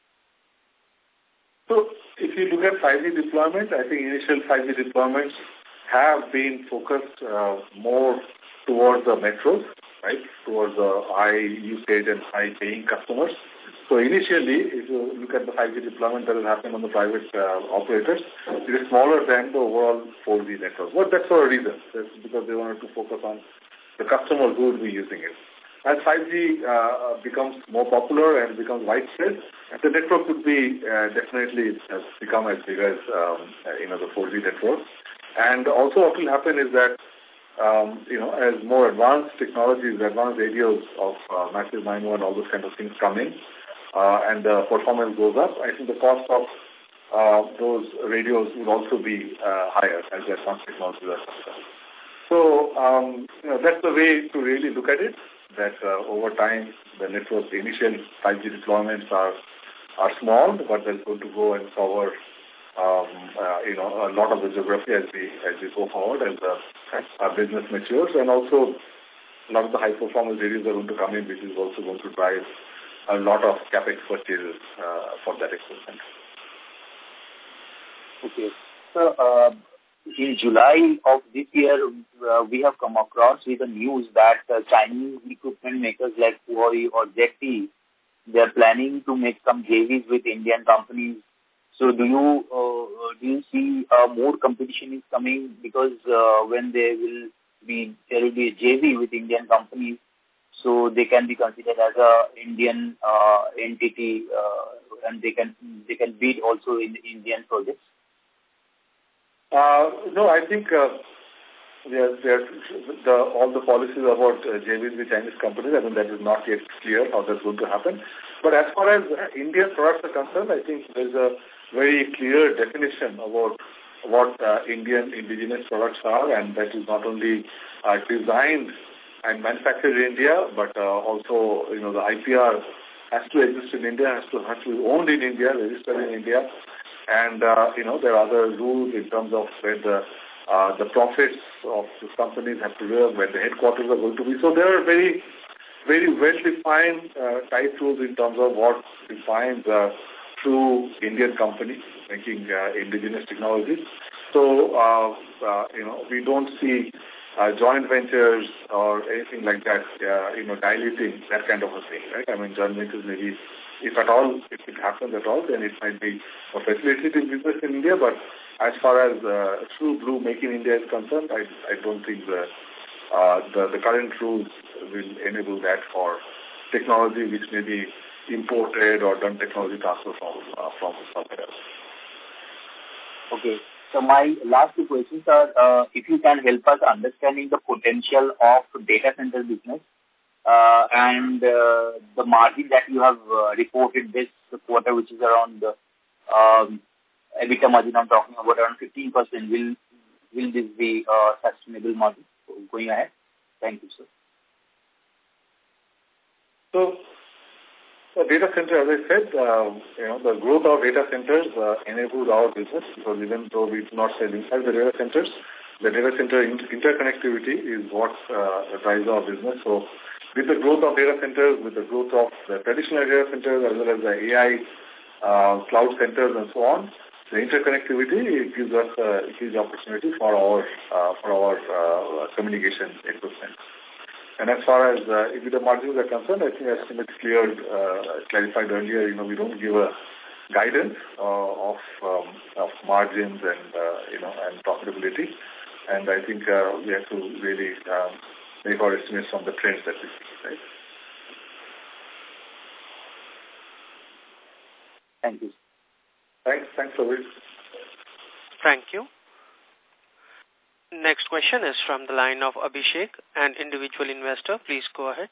So if you look at five G deployment, I think initial five G deployments have been focused uh, more towards the metros, right, towards the high usage and high paying customers. So initially, if you look at the five G deployment that will happen on the private uh, operators, it is smaller than the overall four G network. But that's for a reason. That's because they wanted to focus on the customers who will be using it. As five G uh, becomes more popular and becomes widespread, the network would be uh, definitely uh, become as big as um, uh, you know the four G network. And also, what will happen is that um, you know as more advanced technologies, advanced radios of uh, massive M I M O and all those kind of things come in, uh, and the performance goes up, I think the cost of uh, those radios will also be uh, higher as the advanced technologies are concerned. So um, you know that's the way to really look at it. That uh, over time, the network, the initial five G deployments are are small, but they're going to go and cover, um, uh, you know, a lot of the geography as we as we go forward, as the uh, business matures, and also a lot of the high-performance areas are going to come in, which is also going to drive a lot of capex purchases uh, for that equipment. Okay. So, uh, in July of this year, uh, we have come across with the news that uh, Chinese equipment makers like Huawei or Z T E, they are planning to make some J Vs with Indian companies. So, do you uh, do you see uh, more competition is coming because uh, when they will be there will be a J V with Indian companies, so they can be considered as a Indian uh, entity, uh, and they can they can bid also in Indian projects. Uh, no, I think uh, there, there, the, all the policies about uh, J Vs with Chinese companies, I mean, that is not yet clear how that's going to happen. But as far as uh, Indian products are concerned, I think there's a very clear definition about what uh, Indian indigenous products are, and that is not only uh, designed and manufactured in India, but uh, also, you know, the I P R has to exist in India, has to, has to be owned in India, registered in India. And, uh, you know, there are other rules in terms of where the, uh, the profits of the companies have to live, where the headquarters are going to be. So there are very, very well-defined uh, tight rules in terms of what defines a true Indian company making uh, indigenous technologies. So, uh, uh, you know, we don't see uh, joint ventures or anything like that, uh, you know, diluting that kind of a thing, right? I mean, joint ventures maybe, if at all, if it happens at all, then it might be a facilitated business in India. But as far as uh, true blue Make in India is concerned, I, I don't think the, uh, the the current rules will enable that for technology which may be imported or done technology transfer from uh, from somewhere else. Okay. So my last two questions are, uh, if you can help us understanding the potential of data center business. Uh, and uh, the margin that you have uh, reported this quarter, which is around uh, um, EBITDA margin, I'm talking about around fifteen percent. Will will this be uh, sustainable margin going ahead? Thank you, sir. So, the data center, as I said, uh, you know, the growth of data centers uh, enables our business, because even though we do not sell inside the data centers, the data center inter interconnectivity is what uh, drives our business. So, with the growth of data centers, with the growth of the traditional data centers, as well as the A I uh, cloud centers and so on, the interconnectivity it gives us a huge opportunity for our uh, for our uh, communication equipment. And as far as uh, EBITDA margins are concerned, I think as Sumit cleared, uh, clarified earlier, you know, we don't give a guidance uh, of um, of margins and uh, you know and profitability. And I think uh, we have to really um, make our estimates from the trends that we see, right? Thank you. Thanks. Thanks, Rohit. Thank you. Next question is from the line of Abhishek, an individual investor. Please go ahead.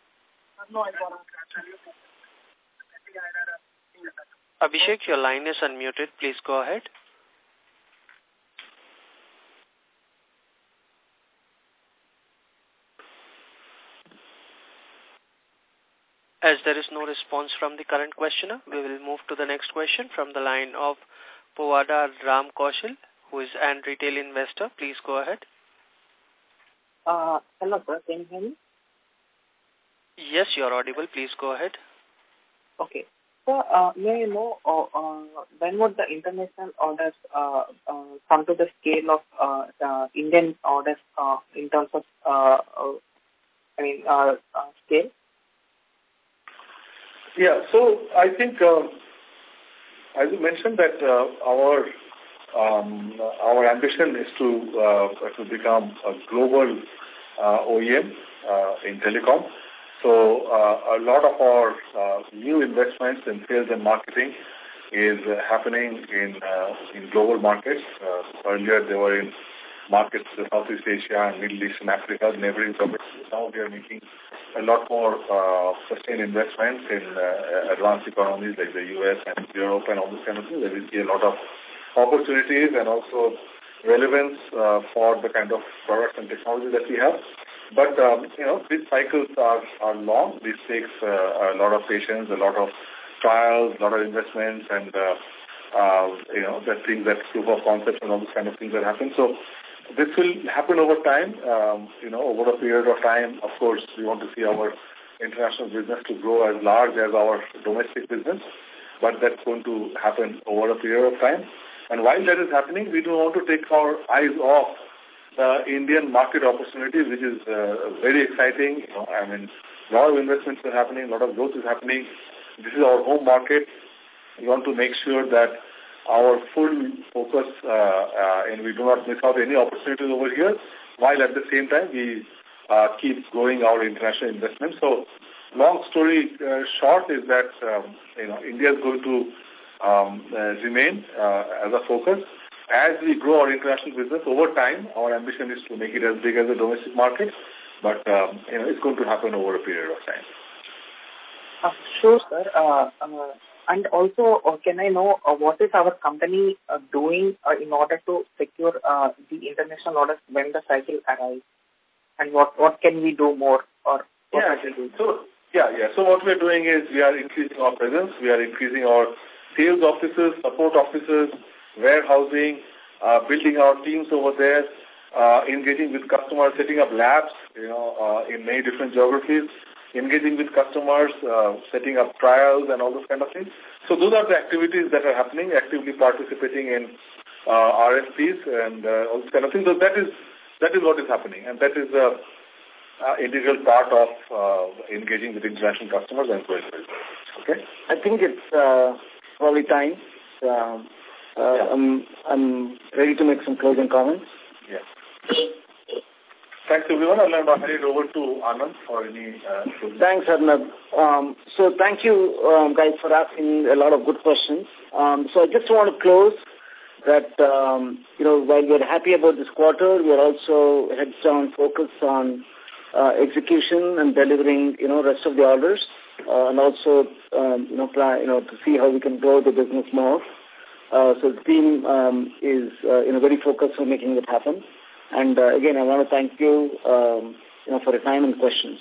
Abhishek, your line is unmuted. Please go ahead. As there is no response from the current questioner, we will move to the next question from the line of Povada Ram Kaushal, who is an retail investor. Please go ahead. Uh, hello, sir. Can you hear me? Yes, you're audible. Please go ahead. Okay. So, uh, may you know uh, uh, when would the international orders uh, uh, come to the scale of uh, the Indian orders uh, in terms of, uh, uh, I mean, uh, uh, scale? Yeah, so I think, uh, as you mentioned, that uh, our um, our ambition is to uh, to become a global uh, O E M uh, in telecom. So uh, a lot of our uh, new investments in sales and marketing is uh, happening in uh, in global markets. Uh, earlier they were in markets in Southeast Asia and Middle East and Africa, neighboring geographies. Now we are making a lot more uh, sustained investments in uh, advanced economies like the U S and Europe and all those kind of things. There we see a lot of opportunities and also relevance uh, for the kind of products and technology that we have. But, um, you know, these cycles are, are long. This takes uh, a lot of patience, a lot of trials, a lot of investments, and, uh, uh, you know, that things that proof of concepts and all those kind of things that happen. So this will happen over time, um, you know, over a period of time. Of course, we want to see our international business to grow as large as our domestic business, but that's going to happen over a period of time. And while that is happening, we don't want to take our eyes off the Indian market opportunity, which is uh, very exciting. You know, I mean, a lot of investments are happening, a lot of growth is happening. This is our home market. We want to make sure that our full focus, uh, uh, and we do not miss out any opportunities over here, while at the same time we uh, keep growing our international investments. So, long story uh, short is that um, you know India is going to um, uh, remain uh, as a focus. As we grow our international business over time, our ambition is to make it as big as the domestic market, but um, you know it's going to happen over a period of time. Uh, sure, sir. Uh, uh, and also, uh, can I know uh, what is our company uh, doing uh, in order to secure uh, the international orders when the cycle arrives? And what, what can we do more? Or what yeah, we do? so yeah, yeah. So what we're doing is we are increasing our presence. We are increasing our sales offices, support offices, warehousing, uh, building our teams over there, uh, engaging with customers, setting up labs, you know, uh, in many different geographies, engaging with customers, uh, setting up trials and all those kind of things. So those are the activities that are happening, actively participating in uh, R F Ps and uh, all those kind of things. So that is that is what is happening, and that is a uh, integral part of uh, engaging with international customers and growing business. Okay? I think it's uh, probably time. Uh, uh, yeah. I'm, I'm ready to make some closing comments. Yeah. Thanks, everyone. I'll now hand it over to Anand for any... Uh, Thanks, Arnab. Um, so thank you, um, guys, for asking a lot of good questions. Um, so I just want to close that, um, you know, while we're happy about this quarter, we're also heads down focused on uh, execution and delivering, you know, rest of the orders, uh, and also, um, you know, plan, you know, to see how we can grow the business more. Uh, so the team um, is, uh, you know, very focused on making it happen. And uh, again, I want to thank you, um, you know, for your time and questions.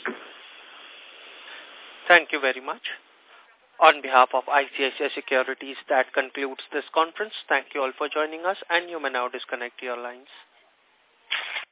Thank you very much. On behalf of I C I C I Securities, that concludes this conference. Thank you all for joining us, and you may now disconnect your lines.